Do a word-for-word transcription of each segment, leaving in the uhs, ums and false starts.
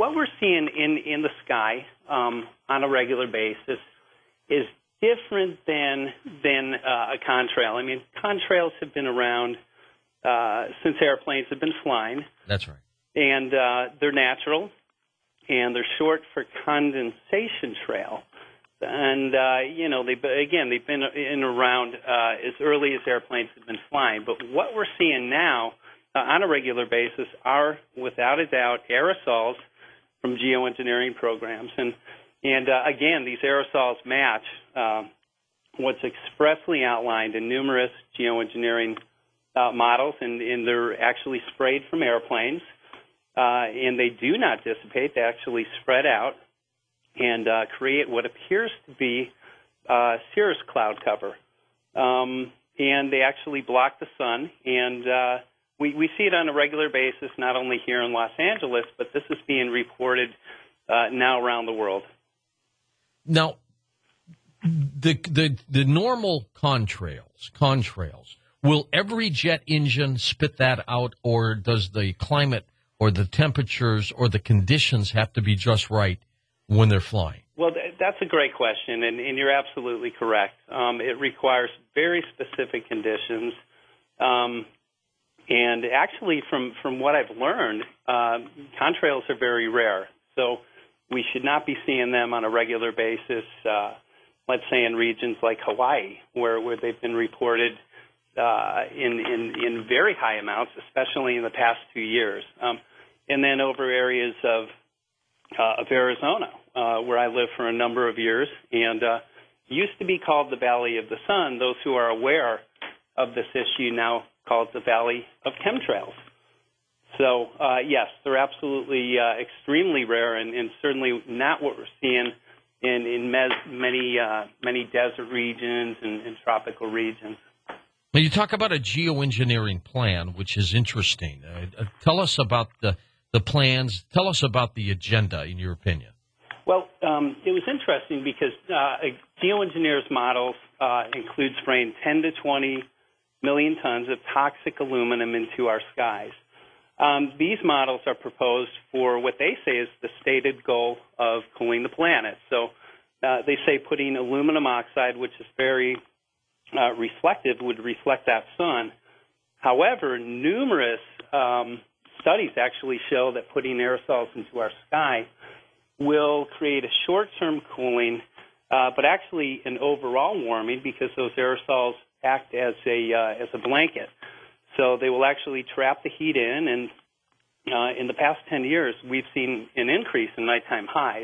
what we're seeing in, in the sky um, on a regular basis is different than than uh, a contrail. I mean, contrails have been around uh, since airplanes have been flying. That's right. And uh, they're natural, and they're short for condensation trail. And, uh, you know, they again, they've been in around uh, as early as airplanes have been flying. But what we're seeing now uh, on a regular basis are, without a doubt, aerosols from geoengineering programs. And, and uh, again, these aerosols match uh, what's expressly outlined in numerous geoengineering uh, models, and, and they're actually sprayed from airplanes. Uh, and they do not dissipate. They actually spread out and uh, create what appears to be uh, cirrus cloud cover. Um, and they actually block the sun. And uh, we, we see it on a regular basis, not only here in Los Angeles, but this is being reported uh, now around the world. Now, the the the normal contrails, contrails, will every jet engine spit that out, or does the climate or the temperatures or the conditions have to be just right when they're flying? Well, th- that's a great question, and, and you're absolutely correct. Um, it requires very specific conditions. Um, and actually, from, from what I've learned, uh, contrails are very rare. So we should not be seeing them on a regular basis, uh, let's say in regions like Hawaii, where, where they've been reported uh, in, in, in very high amounts, especially in the past two years. Um, and then over areas of, uh, of Arizona, uh, where I lived for a number of years, and uh, used to be called the Valley of the Sun. Those who are aware of this issue now call it the Valley of Chemtrails. So, uh, yes, they're absolutely uh, extremely rare, and, and certainly not what we're seeing in, in mes- many uh, many desert regions and, and tropical regions. Well, you talk about a geoengineering plan, which is interesting. Uh, tell us about the, the plans. Tell us about the agenda, in your opinion. Well, um, it was interesting because uh, geoengineers models uh, include spraying ten to twenty million tons of toxic aluminum into our skies. Um, these models are proposed for what they say is the stated goal of cooling the planet. So uh, they say putting aluminum oxide, which is very uh, reflective, would reflect that sun. However, numerous um, studies actually show that putting aerosols into our sky will create a short-term cooling, uh, but actually an overall warming, because those aerosols act as a uh, as a blanket. So they will actually trap the heat in, and uh, in the past ten years, we've seen an increase in nighttime highs.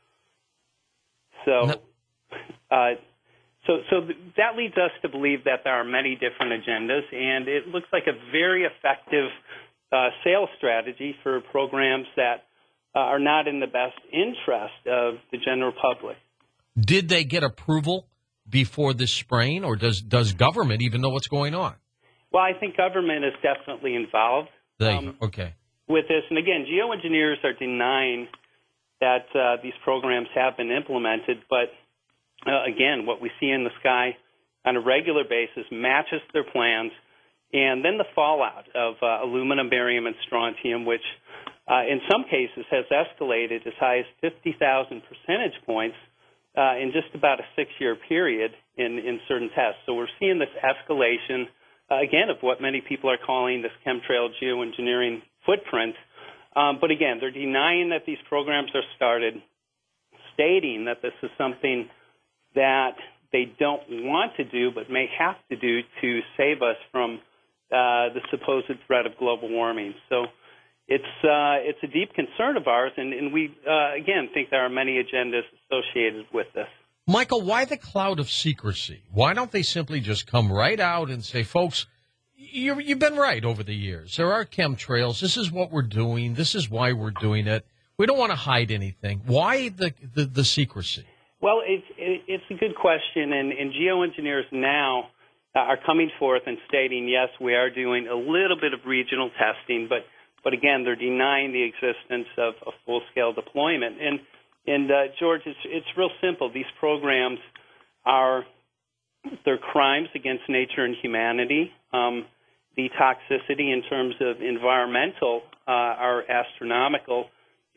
So, uh, so, so th- that leads us to believe that there are many different agendas, and it looks like a very effective uh, sales strategy for programs that uh, are not in the best interest of the general public. Did they get approval before this spraying, or does does government even know what's going on? Well, I think government is definitely involved um, okay. with this. And again, geoengineers are denying that uh, these programs have been implemented. But uh, again, what we see in the sky on a regular basis matches their plans. And then the fallout of uh, aluminum, barium, and strontium, which uh, in some cases has escalated as high as fifty thousand percentage points uh, in just about a six-year period in, in certain tests. So we're seeing this escalation Uh, again, of what many people are calling this chemtrail geoengineering footprint. Um, but again, they're denying that these programs are started, stating that this is something that they don't want to do but may have to do to save us from uh, the supposed threat of global warming. So it's uh, it's a deep concern of ours, and, and we, uh, again, think there are many agendas associated with this. Michael, why the cloud of secrecy? Why don't they simply just come right out and say, folks, you, you've been right over the years. There are chemtrails. This is what we're doing. This is why we're doing it. We don't want to hide anything. Why the, the, the secrecy? Well, it's, it, it's a good question, and, and geoengineers now are coming forth and stating, yes, we are doing a little bit of regional testing, but, but again, they're denying the existence of a full-scale deployment. And And, uh, George, it's, it's real simple. These programs are, they're crimes against nature and humanity. Um, the toxicity in terms of environmental uh, are astronomical, and the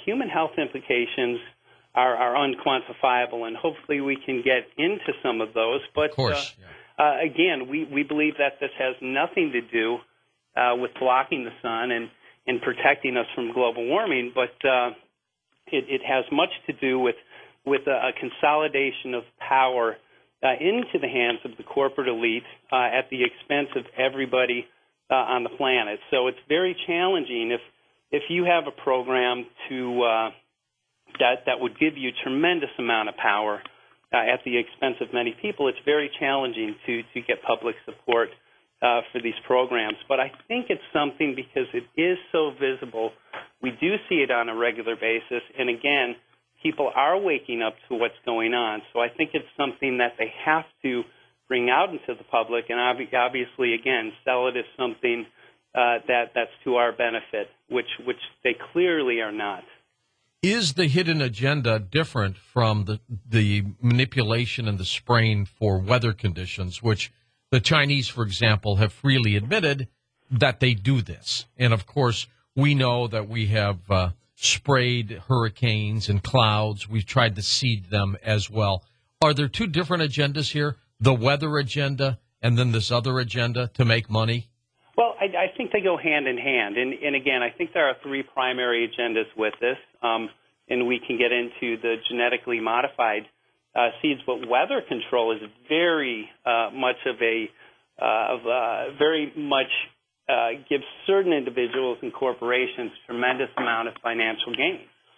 human health implications are, are unquantifiable, and hopefully we can get into some of those. But of course, uh, yeah. uh, again, we, we believe that this has nothing to do uh, with blocking the sun and, and protecting us from global warming, but uh, it, it has much to do with, with a, a consolidation of power uh, into the hands of the corporate elite uh, at the expense of everybody uh, on the planet. So it's very challenging if if you have a program to uh, that that would give you tremendous amount of power uh, at the expense of many people. It's very challenging to to get public support uh, for these programs. But I think it's something because it is so visible. We do see it on a regular basis, and again, people are waking up to what's going on. So I think it's something that they have to bring out into the public, and obviously, again, sell it as something uh, that that's to our benefit, which which they clearly are not. Is the hidden agenda different from the the manipulation and the spraying for weather conditions, which the Chinese, for example, have freely admitted that they do this? And, of course, we know that we have uh, sprayed hurricanes and clouds. We've tried to seed them as well. Are there two different agendas here, the weather agenda and then this other agenda to make money? Well, I, I think they go hand in hand. And, and, again, I think there are three primary agendas with this, um, and we can get into the genetically modified uh, seeds. But weather control is very uh, much of a, uh, of, uh, very much uh, gives certain individuals and corporations tremendous amount of financial gain.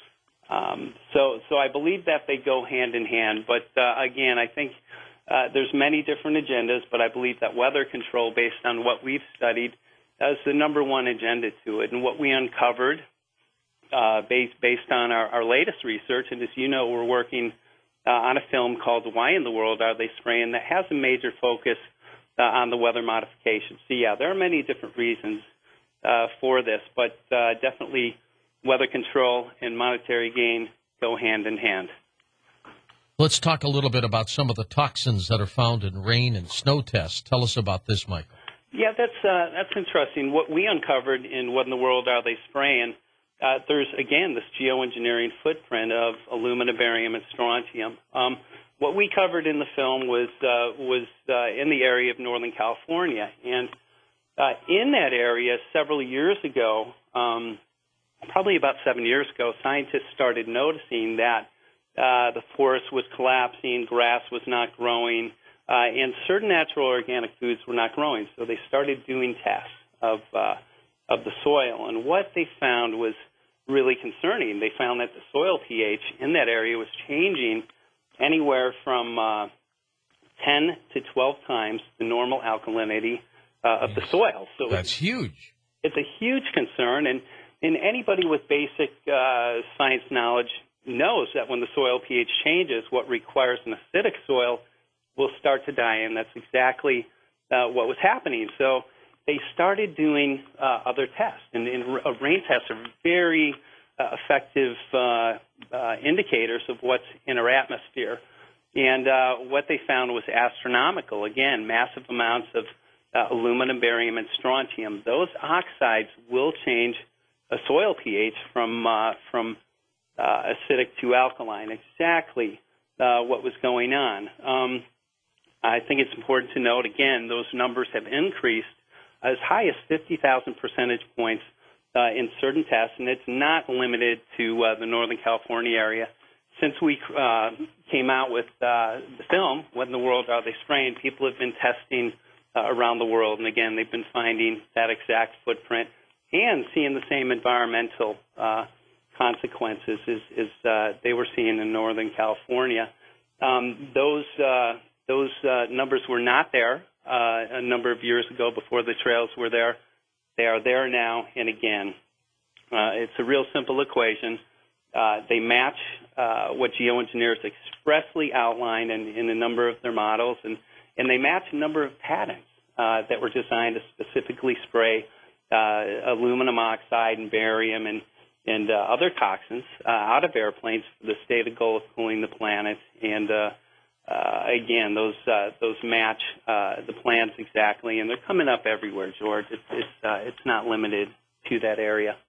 Um, so, so I believe that they go hand in hand. But uh, again, I think uh, there's many different agendas, but I believe that weather control, based on what we've studied, is the number one agenda to it. And what we uncovered, uh, based based on our, our latest research, and as you know, we're working uh, on a film called "Why in the World Are They Spraying?" that has a major focus uh, on the weather modification. So, yeah, there are many different reasons uh, for this, but uh, definitely weather control and monetary gain go hand in hand. Let's talk a little bit about some of the toxins that are found in rain and snow tests. Tell us about this, Michael. Yeah, that's uh, that's interesting. What we uncovered in What in the World Are They Spraying? Uh, there's, again, this geoengineering footprint of aluminum, barium, and strontium. Um, what we covered in the film was uh, was uh, in the area of Northern California. And uh, in that area, several years ago, um, probably about seven years ago, scientists started noticing that uh, the forest was collapsing, grass was not growing, uh, and certain natural organic foods were not growing. So they started doing tests of uh, of the soil, and what they found was really concerning. They found that the soil pH in that area was changing anywhere from uh, ten to twelve times the normal alkalinity uh, of yes. the soil. So that's it's, huge. It's a huge concern, and And anybody with basic uh, science knowledge knows that when the soil pH changes, what requires an acidic soil will start to die, and that's exactly uh, what was happening. So they started doing uh, other tests, and, and uh, rain tests are very uh, effective uh, uh, indicators of what's in our atmosphere. And uh, what they found was astronomical. Again, massive amounts of uh, aluminum, barium, and strontium. Those oxides will change a soil pH from uh, from uh, acidic to alkaline, exactly uh, what was going on. Um, I think it's important to note, again, those numbers have increased as high as fifty thousand percentage points uh, in certain tests, and it's not limited to uh, the Northern California area. Since we uh, came out with uh, the film, What in the World Are They Spraying?, people have been testing uh, around the world, and again, they've been finding that exact footprint and seeing the same environmental uh, consequences as, as uh, they were seeing in Northern California. Um, those uh, those uh, numbers were not there uh, a number of years ago before the trails were there. They are there now, and again, uh, it's a real simple equation. Uh, they match uh, what geoengineers expressly outlined in, in a number of their models, and, and they match a number of patents uh, that were designed to specifically spray Uh, aluminum oxide and barium and, and uh, other toxins uh, out of airplanes for the stated goal of cooling the planet. And uh, uh, again, those uh, those match uh, the plans exactly, and they're coming up everywhere, George. It's it's, uh, it's not limited to that area.